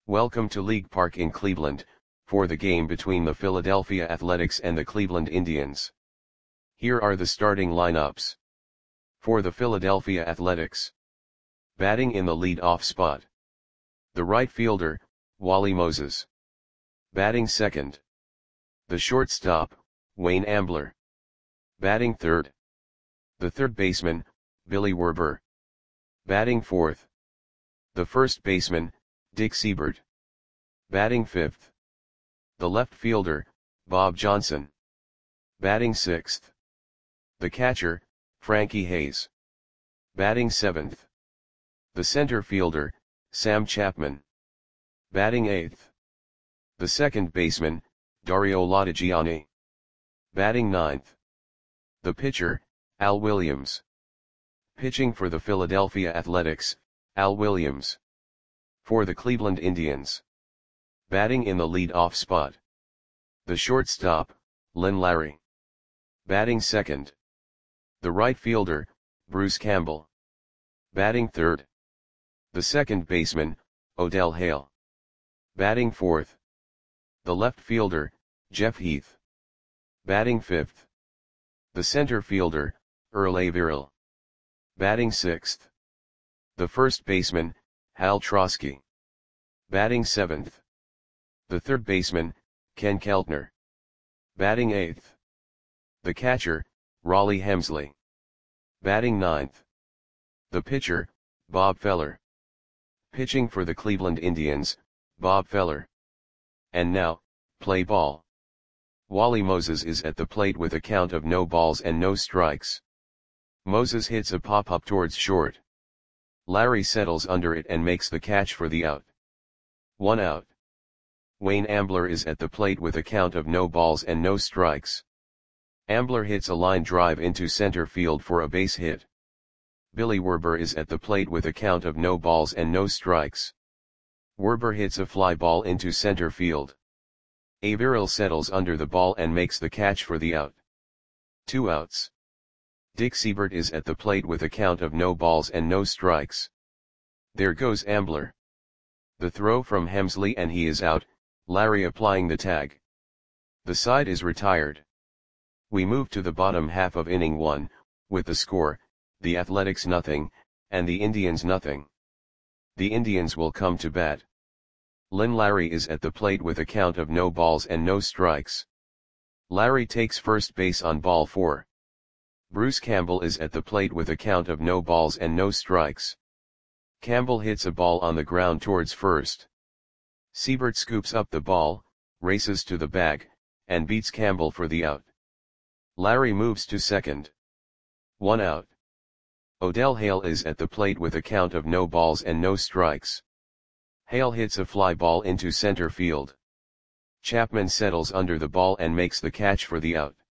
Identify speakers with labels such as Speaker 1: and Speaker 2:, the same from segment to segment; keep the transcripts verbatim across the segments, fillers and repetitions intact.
Speaker 1: Welcome to League Park in Cleveland, for the game between the Philadelphia Athletics and the Cleveland Indians. Here are the starting lineups. For the Philadelphia Athletics. Batting in the lead-off spot. The right fielder, Wally Moses. Batting second. The shortstop, Wayne Ambler. Batting third. The third baseman, Billy Werber. Batting fourth. The first baseman, Dick Seibert. Batting fifth. The left fielder, Bob Johnson. Batting sixth. The catcher, Frankie Hayes. Batting seventh. The center fielder, Sam Chapman. Batting eighth. The second baseman, Dario Lottigiani. Batting ninth. The pitcher, Al Williams. Pitching for the Philadelphia Athletics, Al Williams. For the Cleveland Indians. Batting in the lead-off spot. The shortstop, Lynn Larry. Batting second. The right fielder, Bruce Campbell. Batting third. The second baseman, Odell Hale. Batting fourth. The left fielder, Jeff Heath. Batting fifth. The center fielder, Earl Averill. Batting sixth. The first baseman, Hal Trosky. Batting seventh. The third baseman, Ken Keltner. Batting eighth. The catcher, Raleigh Hemsley. Batting ninth. The pitcher, Bob Feller. Pitching for the Cleveland Indians, Bob Feller. And now, play ball. Wally Moses is at the plate with a count of no balls and no strikes. Moses hits a pop-up towards short. Larry settles under it and makes the catch for the out. One out. Wayne Ambler is at the plate with a count of no balls and no strikes. Ambler hits a line drive into center field for a base hit. Billy Werber is at the plate with a count of no balls and no strikes. Werber hits a fly ball into center field. Averill settles under the ball and makes the catch for the out. Two outs. Dick Seibert is at the plate with a count of no balls and no strikes. There goes Ambler. The throw from Hemsley and he is out, Larry applying the tag. The side is retired. We move to the bottom half of inning one, with the score, the Athletics nothing, and the Indians nothing. The Indians will come to bat. Lynn Larry is at the plate with a count of no balls and no strikes. Larry takes first base on ball four. Bruce Campbell is at the plate with a count of no balls and no strikes. Campbell hits a ball on the ground towards first. Seibert scoops up the ball, races to the bag, and beats Campbell for the out. Larry moves to second. One out. Odell Hale is at the plate with a count of no balls and no strikes. Hale hits a fly ball into center field. Chapman settles under the ball and makes the catch for the out.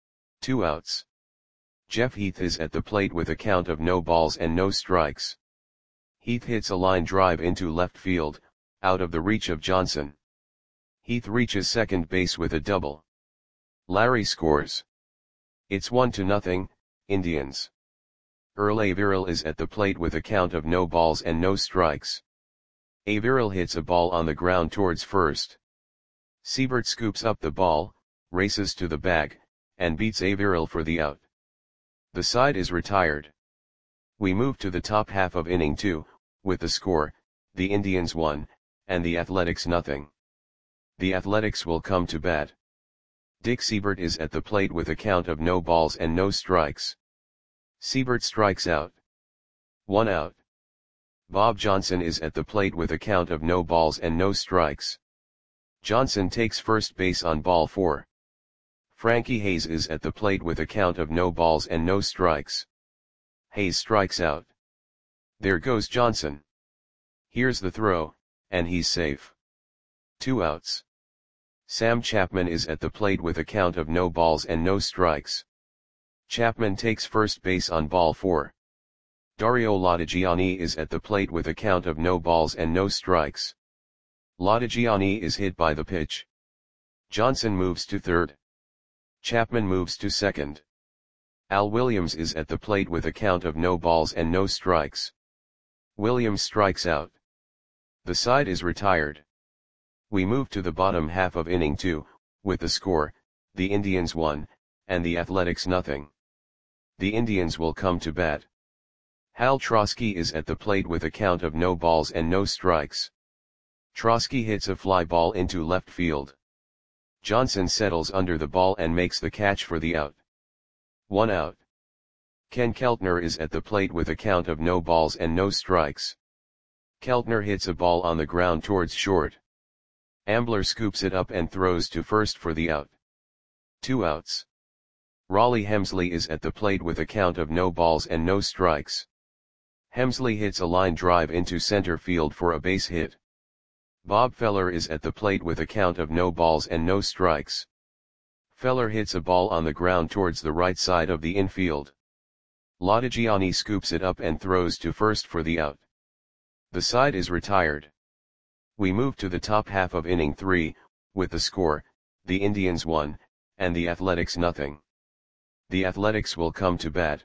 Speaker 1: Two outs. Jeff Heath is at the plate with a count of no balls and no strikes. Heath hits a line drive into left field, out of the reach of Johnson. Heath reaches second base with a double. Larry scores. It's one to nothing, Indians. Earl Averill is at the plate with a count of no balls and no strikes. Averill hits a ball on the ground towards first. Seibert scoops up the ball, races to the bag, and beats Averill for the out. The side is retired. We move to the top half of inning two, with the score, the Indians one, and the Athletics nothing. The Athletics will come to bat. Dick Seibert is at the plate with a count of no balls and no strikes. Seibert strikes out. One out. Bob Johnson is at the plate with a count of no balls and no strikes. Johnson takes first base on ball four. Frankie Hayes is at the plate with a count of no balls and no strikes. Hayes strikes out. There goes Johnson. Here's the throw, and he's safe. Two outs. Sam Chapman is at the plate with a count of no balls and no strikes. Chapman takes first base on ball four. Dario Lottigiani is at the plate with a count of no balls and no strikes. Lottigiani is hit by the pitch. Johnson moves to third. Chapman moves to second. Al Williams is at the plate with a count of no balls and no strikes. Williams strikes out. The side is retired. We move to the bottom half of inning two, with the score, the Indians one, and the Athletics nothing. The Indians will come to bat. Hal Trosky is at the plate with a count of no balls and no strikes. Trosky hits a fly ball into left field. Johnson settles under the ball and makes the catch for the out. One out. Ken Keltner is at the plate with a count of no balls and no strikes. Keltner hits a ball on the ground towards short. Ambler scoops it up and throws to first for the out. Two outs. Raleigh Hemsley is at the plate with a count of no balls and no strikes. Hemsley hits a line drive into center field for a base hit. Bob Feller is at the plate with a count of no balls and no strikes. Feller hits a ball on the ground towards the right side of the infield. Lodigiani scoops it up and throws to first for the out. The side is retired. We move to the top half of inning three, with the score, the Indians one, and the Athletics nothing. The Athletics will come to bat.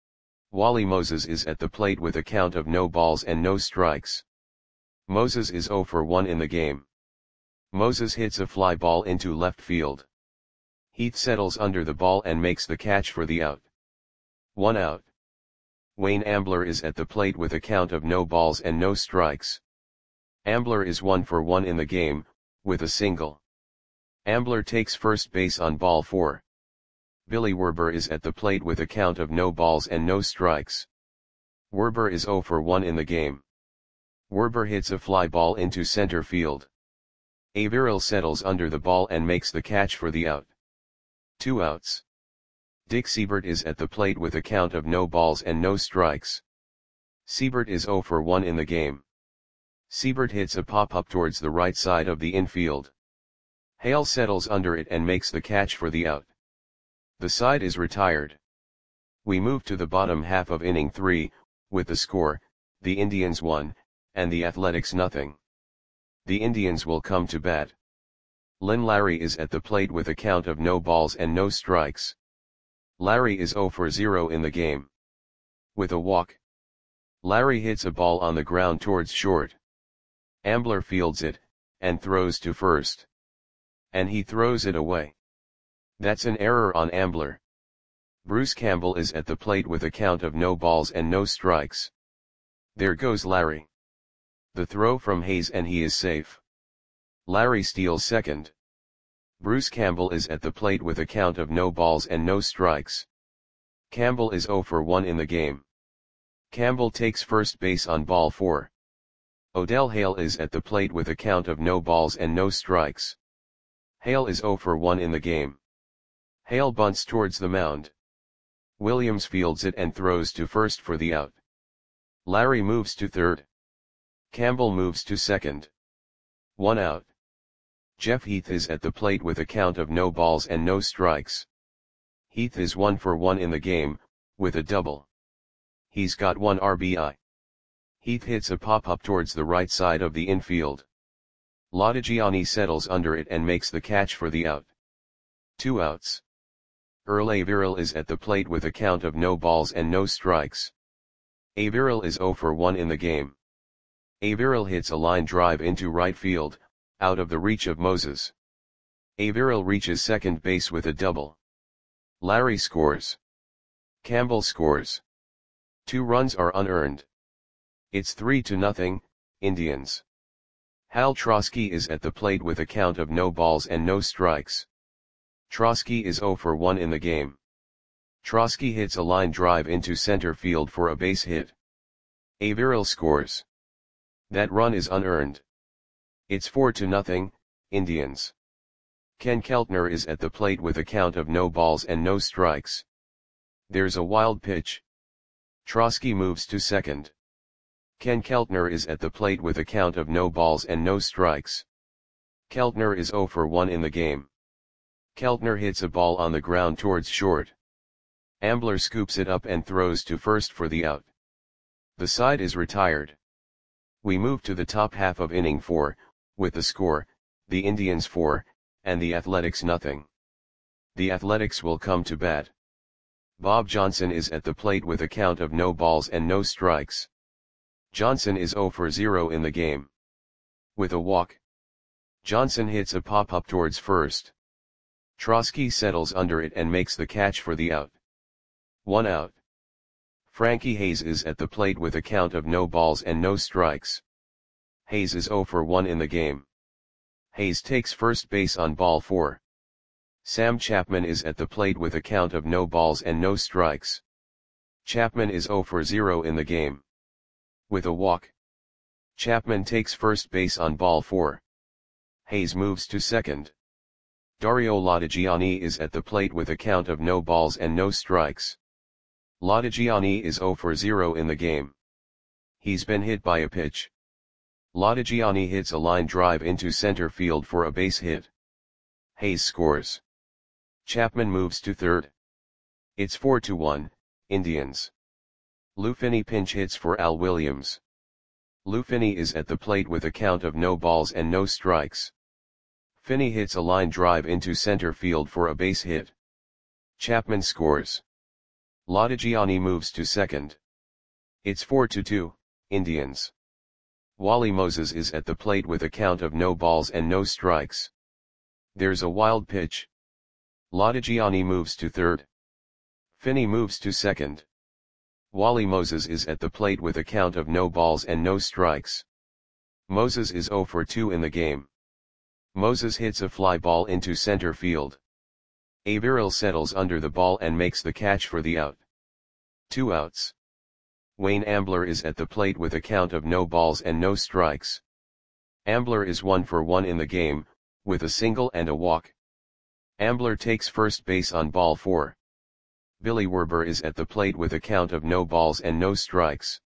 Speaker 1: Wally Moses is at the plate with a count of no balls and no strikes. Moses is oh for one in the game. Moses hits a fly ball into left field. Heath settles under the ball and makes the catch for the out. One out. Wayne Ambler is at the plate with a count of no balls and no strikes. Ambler is one for one in the game, with a single. Ambler takes first base on ball four. Billy Werber is at the plate with a count of no balls and no strikes. Werber is oh for one in the game. Werber hits a fly ball into center field. Averill settles under the ball and makes the catch for the out. Two outs. Dick Siebert is at the plate with a count of no balls and no strikes. Siebert is oh for one in the game. Siebert hits a pop-up towards the right side of the infield. Hale settles under it and makes the catch for the out. The side is retired. We move to the bottom half of inning three, with the score, the Indians one, and the Athletics nothing. The Indians will come to bat. Len Larry is at the plate with a count of no balls and no strikes. Larry is oh for zero in the game. With a walk. Larry hits a ball on the ground towards short. Ambler fields it, and throws to first. And he throws it away. That's an error on Ambler. Bruce Campbell is at the plate with a count of no balls and no strikes. There goes Larry. The throw from Hayes and he is safe. Larry steals second. Bruce Campbell is at the plate with a count of no balls and no strikes. Campbell is oh for one in the game. Campbell takes first base on ball four. Odell Hale is at the plate with a count of no balls and no strikes. Hale is oh for one in the game. Hale bunts towards the mound. Williams fields it and throws to first for the out. Larry moves to third. Campbell moves to second. One out. Jeff Heath is at the plate with a count of no balls and no strikes. Heath is one for one in the game, with a double. He's got one R B I. Heath hits a pop-up towards the right side of the infield. Lodigiani settles under it and makes the catch for the out. Two outs. Earl Averill is at the plate with a count of no balls and no strikes. Averill is oh for one in the game. Averill hits a line drive into right field, out of the reach of Moses. Averill reaches second base with a double. Larry scores. Campbell scores. Two runs are unearned. It's three to nothing, Indians. Hal Trosky is at the plate with a count of no balls and no strikes. Trosky is oh for one in the game. Trosky hits a line drive into center field for a base hit. Averill scores. That run is unearned. It's four to nothing, Indians. Ken Keltner is at the plate with a count of no balls and no strikes. There's a wild pitch. Trosky moves to second. Ken Keltner is at the plate with a count of no balls and no strikes. Keltner is oh for one in the game. Keltner hits a ball on the ground towards short. Ambler scoops it up and throws to first for the out. The side is retired. We move to the top half of inning four, with the score, the Indians four, and the Athletics nothing. The Athletics will come to bat. Bob Johnson is at the plate with a count of no balls and no strikes. Johnson is oh for zero in the game. With a walk, Johnson hits a pop-up towards first. Trotsky settles under it and makes the catch for the out. One out. Frankie Hayes is at the plate with a count of no balls and no strikes. Hayes is oh for one in the game. Hayes takes first base on ball four. Sam Chapman is at the plate with a count of no balls and no strikes. Chapman is oh for zero in the game. With a walk, Chapman takes first base on ball four. Hayes moves to second. Dario Latigiani is at the plate with a count of no balls and no strikes. Latigiani is oh for zero in the game. He's been hit by a pitch. Latigiani hits a line drive into center field for a base hit. Hayes scores. Chapman moves to third. It's four to one, Indians. Lou Finney pinch hits for Al Williams. Lou Finney is at the plate with a count of no balls and no strikes. Finney hits a line drive into center field for a base hit. Chapman scores. Latigiani moves to second. It's four to two, Indians. Wally Moses is at the plate with a count of no balls and no strikes. There's a wild pitch. Latigiani moves to third. Finney moves to second. Wally Moses is at the plate with a count of no balls and no strikes. Moses is oh for two in the game. Moses hits a fly ball into center field. Averill settles under the ball and makes the catch for the out. Two outs. Wayne Ambler is at the plate with a count of no balls and no strikes. Ambler is one for one in the game, with a single and a walk. Ambler takes first base on ball four. Billy Werber is at the plate with a count of no balls and no strikes.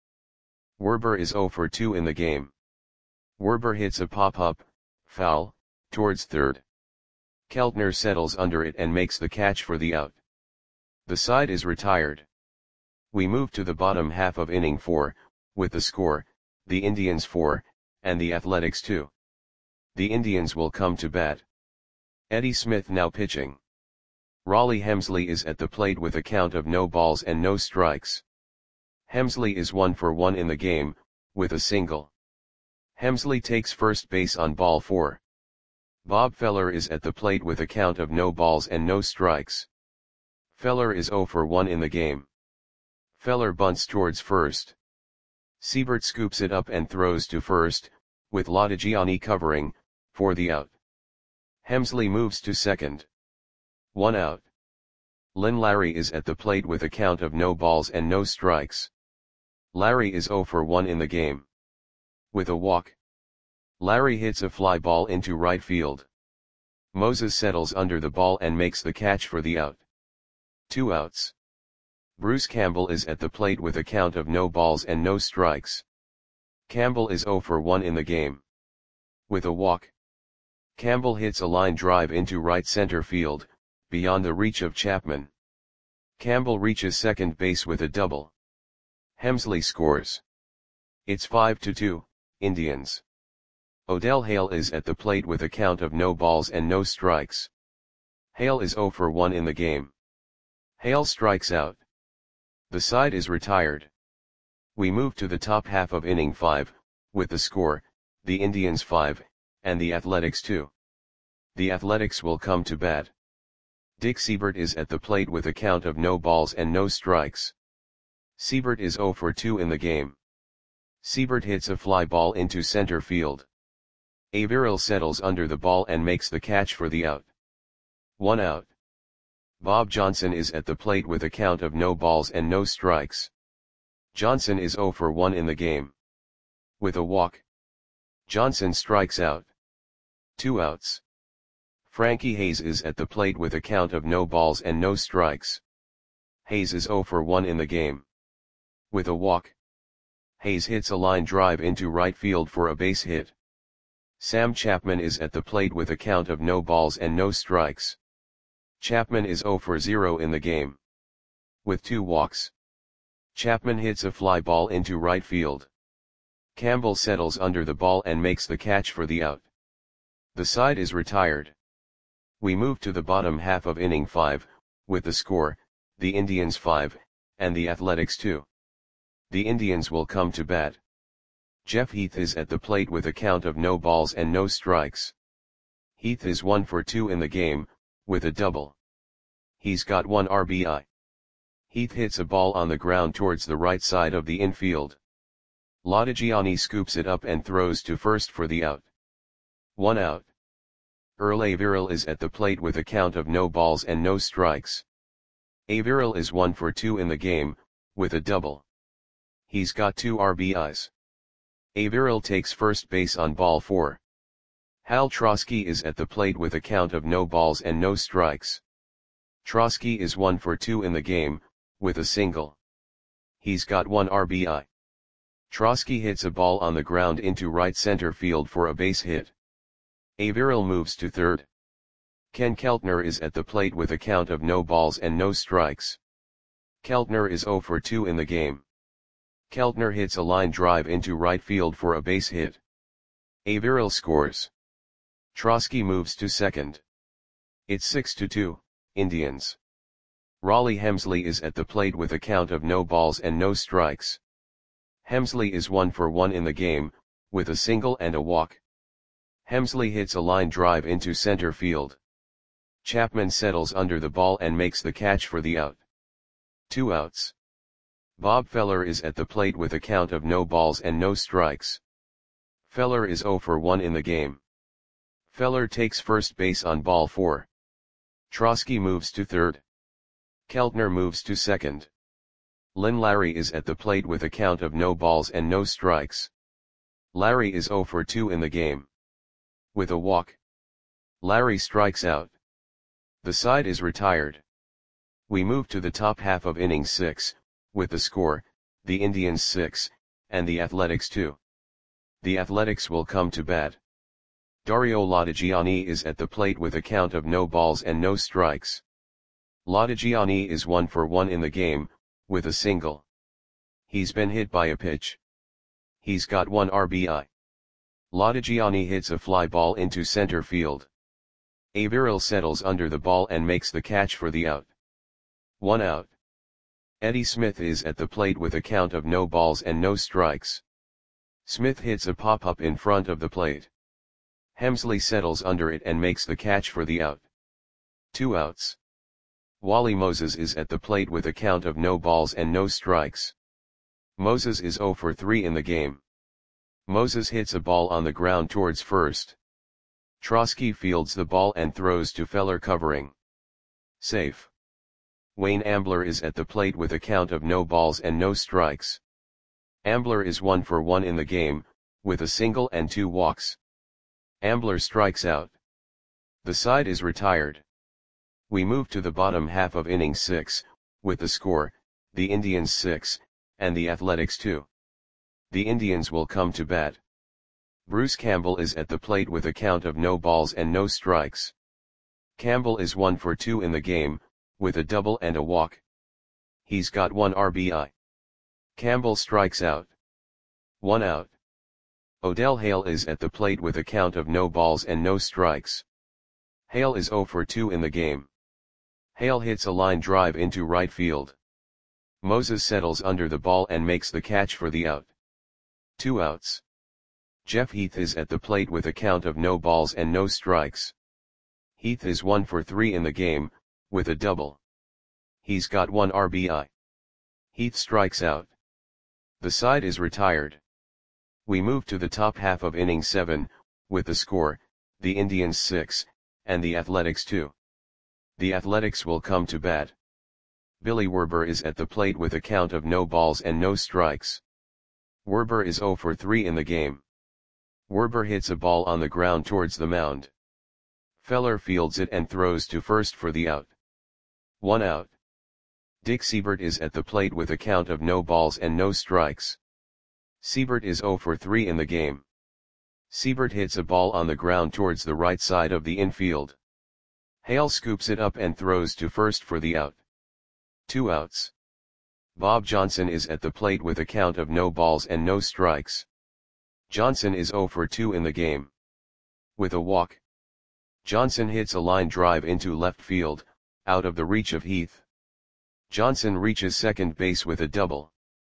Speaker 1: Werber is oh for two in the game. Werber hits a pop-up, foul, towards third. Keltner settles under it and makes the catch for the out. The side is retired. We move to the bottom half of inning four, with the score, the Indians four, and the Athletics two. The Indians will come to bat. Eddie Smith now pitching. Raleigh Hemsley is at the plate with a count of no balls and no strikes. Hemsley is one for one in the game, with a single. Hemsley takes first base on ball four. Bob Feller is at the plate with a count of no balls and no strikes. Feller is oh for one in the game. Feller bunts towards first. Siebert scoops it up and throws to first, with Latigiani covering, for the out. Hemsley moves to second. One out. Lynn Larry is at the plate with a count of no balls and no strikes. Larry is oh for one in the game. With a walk, Larry hits a fly ball into right field. Moses settles under the ball and makes the catch for the out. Two outs. Bruce Campbell is at the plate with a count of no balls and no strikes. Campbell is oh for one in the game. With a walk, Campbell hits a line drive into right center field, beyond the reach of Chapman. Campbell reaches second base with a double. Hemsley scores. It's five to two, Indians. Odell Hale is at the plate with a count of no balls and no strikes. Hale is oh for one in the game. Hale strikes out. The side is retired. We move to the top half of inning five, with the score, the Indians five, and the Athletics two. The Athletics will come to bat. Dick Siebert is at the plate with a count of no balls and no strikes. Siebert is oh for two in the game. Siebert hits a fly ball into center field. Averill settles under the ball and makes the catch for the out. One out. Bob Johnson is at the plate with a count of no balls and no strikes. Johnson is oh for one in the game. With a walk, Johnson strikes out. Two outs. Frankie Hayes is at the plate with a count of no balls and no strikes. Hayes is oh for one in the game. With a walk, Hayes hits a line drive into right field for a base hit. Sam Chapman is at the plate with a count of no balls and no strikes. Chapman is oh for zero in the game. With two walks, Chapman hits a fly ball into right field. Campbell settles under the ball and makes the catch for the out. The side is retired. We move to the bottom half of inning five, with the score, the Indians five, and the Athletics two. The Indians will come to bat. Jeff Heath is at the plate with a count of no balls and no strikes. Heath is one for two in the game, with a double. He's got one R B I. Heath hits a ball on the ground towards the right side of the infield. Lodigiani scoops it up and throws to first for the out. One out. Earl Averill is at the plate with a count of no balls and no strikes. Averill is one for two in the game, with a double. He's got two R B Is. Averill takes first base on ball four. Hal Trosky is at the plate with a count of no balls and no strikes. Trosky is one for two in the game, with a single. He's got one R B I. Trosky hits a ball on the ground into right center field for a base hit. Averill moves to third. Ken Keltner is at the plate with a count of no balls and no strikes. Keltner is zero for two in the game. Keltner hits a line drive into right field for a base hit. Averill scores. Trosky moves to second. It's six to two, Indians. Raleigh Hemsley is at the plate with a count of no balls and no strikes. Hemsley is one for one in the game, with a single and a walk. Hemsley hits a line drive into center field. Chapman settles under the ball and makes the catch for the out. Two outs. Bob Feller is at the plate with a count of no balls and no strikes. Feller is zero for one in the game. Feller takes first base on ball four. Trosky moves to third. Keltner moves to second. Lynn Larry is at the plate with a count of no balls and no strikes. Larry is zero for two in the game. With a walk. Larry strikes out. The side is retired. We move to the top half of inning six, with the score, the Indians six, and the Athletics two. The Athletics will come to bat. Dario Lodigiani is at the plate with a count of no balls and no strikes. Lodigiani is one for one in the game, with a single. He's been hit by a pitch. He's got one R B I. Lodigiani hits a fly ball into center field. Averill settles under the ball and makes the catch for the out. One out. Eddie Smith is at the plate with a count of no balls and no strikes. Smith hits a pop-up in front of the plate. Hemsley settles under it and makes the catch for the out. Two outs. Wally Moses is at the plate with a count of no balls and no strikes. Moses is zero for three in the game. Moses hits a ball on the ground towards first. Trosky fields the ball and throws to Feller covering. Safe. Wayne Ambler is at the plate with a count of no balls and no strikes. Ambler is one for one in the game, with a single and two walks. Ambler strikes out. The side is retired. We move to the bottom half of inning six, with the score, the Indians six, and the Athletics two. The Indians will come to bat. Bruce Campbell is at the plate with a count of no balls and no strikes. Campbell is one for two in the game, with a double and a walk. He's got one R B I. Campbell strikes out. One out. Odell Hale is at the plate with a count of no balls and no strikes. Hale is zero for two in the game. Hale hits a line drive into right field. Moses settles under the ball and makes the catch for the out. Two outs. Jeff Heath is at the plate with a count of no balls and no strikes. Heath is one for three in the game, with a double. He's got one R B I. Heath strikes out. The side is retired. We move to the top half of inning seven, with the score, the Indians six, and the Athletics two. The Athletics will come to bat. Billy Werber is at the plate with a count of no balls and no strikes. Werber is zero for three in the game. Werber hits a ball on the ground towards the mound. Feller fields it and throws to first for the out. One out. Dick Siebert is at the plate with a count of no balls and no strikes. Siebert is zero for three in the game. Siebert hits a ball on the ground towards the right side of the infield. Hale scoops it up and throws to first for the out. Two outs. Bob Johnson is at the plate with a count of no balls and no strikes. Johnson is zero for two in the game. With a walk. Johnson hits a line drive into left field, out of the reach of Heath. Johnson reaches second base with a double.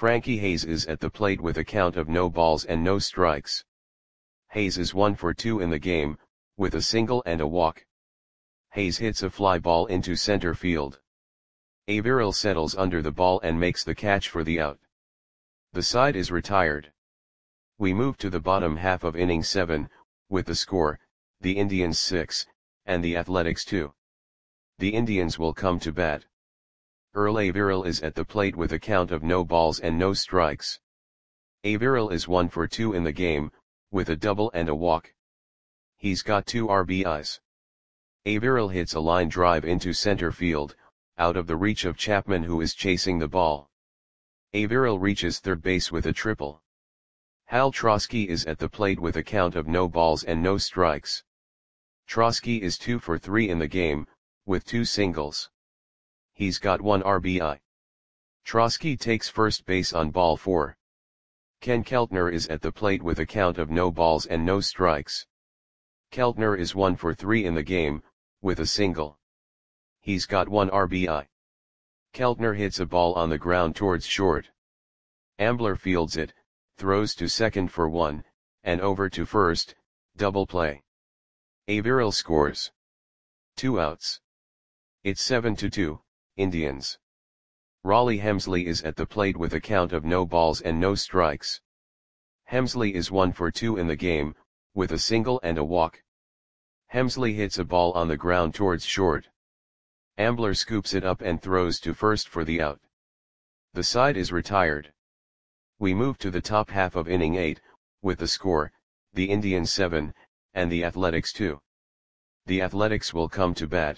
Speaker 1: Frankie Hayes is at the plate with a count of no balls and no strikes. Hayes is one for two in the game, with a single and a walk. Hayes hits a fly ball into center field. Averill settles under the ball and makes the catch for the out. The side is retired. We move to the bottom half of inning seven, with the score, the Indians six, and the Athletics two. The Indians will come to bat. Earl Averill is at the plate with a count of no balls and no strikes. Averill is one for two in the game, with a double and a walk. He's got two R B Is. Averill hits a line drive into center field, out of the reach of Chapman, who is chasing the ball. Averill reaches third base with a triple. Hal Trosky is at the plate with a count of no balls and no strikes. Trosky is two for three in the game, with two singles. He's got one R B I. Trosky takes first base on ball four. Ken Keltner is at the plate with a count of no balls and no strikes. Keltner is one for three in the game, with a single. He's got one R B I. Keltner hits a ball on the ground towards short. Ambler fields it, throws to second for one, and over to first, double play. Averill scores. Two outs. It's seven to two, Indians. Raleigh Hemsley is at the plate with a count of no balls and no strikes. Hemsley is one for two in the game, with a single and a walk. Hemsley hits a ball on the ground towards short. Ambler scoops it up and throws to first for the out. The side is retired. We move to the top half of inning eight, with the score, the Indians seven, and the Athletics two. The Athletics will come to bat.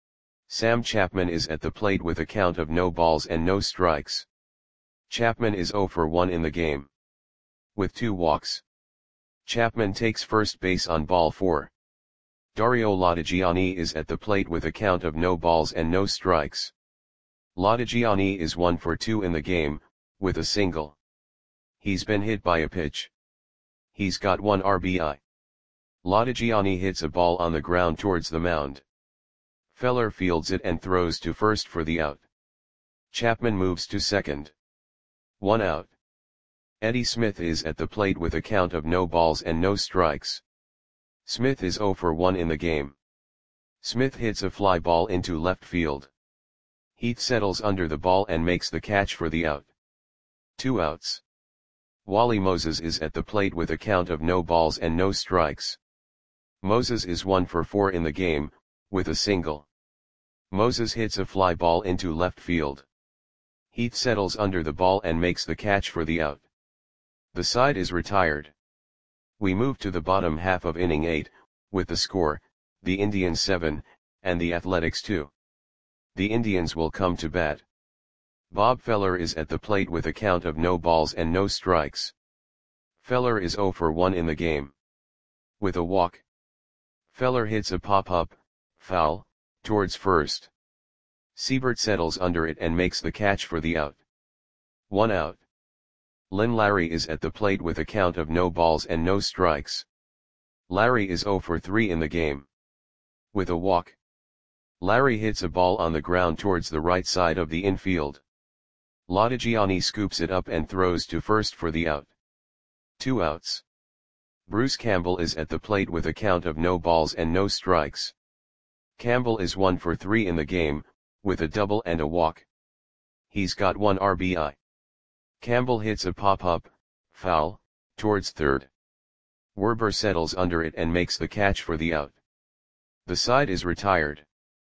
Speaker 1: Sam Chapman is at the plate with a count of no balls and no strikes. Chapman is zero for one in the game, with two walks. Chapman takes first base on ball four. Dario Latigiani is at the plate with a count of no balls and no strikes. Latigiani is one for two in the game, with a single. He's been hit by a pitch. He's got one R B I. Latigiani hits a ball on the ground towards the mound. Feller fields it and throws to first for the out. Chapman moves to second. One out. Eddie Smith is at the plate with a count of no balls and no strikes. Smith is zero for one in the game. Smith hits a fly ball into left field. Heath settles under the ball and makes the catch for the out. Two outs. Wally Moses is at the plate with a count of no balls and no strikes. Moses is one for four in the game, with a single. Moses hits a fly ball into left field. Heath settles under the ball and makes the catch for the out. The side is retired. We move to the bottom half of inning eight, with the score, the Indians seven, and the Athletics two. The Indians will come to bat. Bob Feller is at the plate with a count of no balls and no strikes. Feller is zero for one in the game, with a walk. Feller hits a pop-up, foul, towards first. Siebert settles under it and makes the catch for the out. One out. Lynn Larry is at the plate with a count of no balls and no strikes. Larry is zero for three in the game, with a walk. Larry hits a ball on the ground towards the right side of the infield. Latigiani scoops it up and throws to first for the out. Two outs. Bruce Campbell is at the plate with a count of no balls and no strikes. Campbell is one for three in the game, with a double and a walk. He's got one R B I. Campbell hits a pop-up, foul, towards third. Werber settles under it and makes the catch for the out. The side is retired.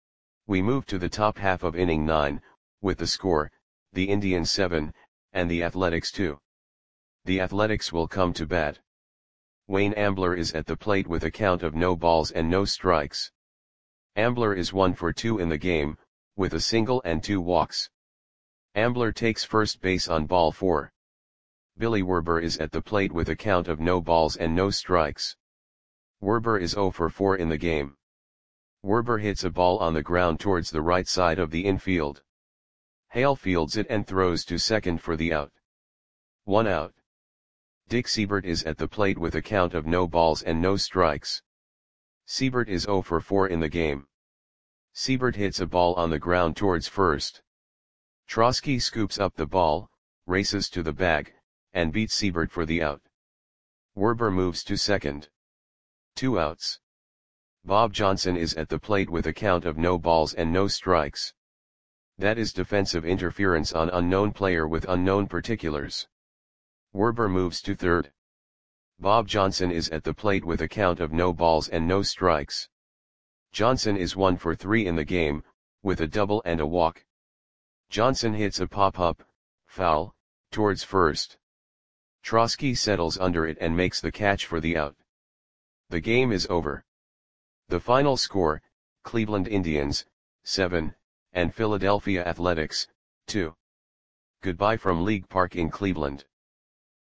Speaker 1: We move to the top half of inning nine, with the score, the Indians seven, and the Athletics two. The Athletics will come to bat. Wayne Ambler is at the plate with a count of no balls and no strikes. Ambler is one for two in the game, with a single and two walks. Ambler takes first base on ball four. Billy Werber is at the plate with a count of no balls and no strikes. Werber is zero for four in the game. Werber hits a ball on the ground towards the right side of the infield. Hale fields it and throws to second for the out. One out. Dick Siebert is at the plate with a count of no balls and no strikes. Siebert is zero for four in the game. Siebert hits a ball on the ground towards first. Trosky scoops up the ball, races to the bag, and beats Siebert for the out. Werber moves to second. Two outs. Bob Johnson is at the plate with a count of no balls and no strikes. That is defensive interference on unknown player with unknown particulars. Werber moves to third. Bob Johnson is at the plate with a count of no balls and no strikes. Johnson is one for three in the game, with a double and a walk. Johnson hits a pop-up, foul, towards first. Trosky settles under it and makes the catch for the out. The game is over. The final score, Cleveland Indians, seven, and Philadelphia Athletics, two. Goodbye from League Park in Cleveland.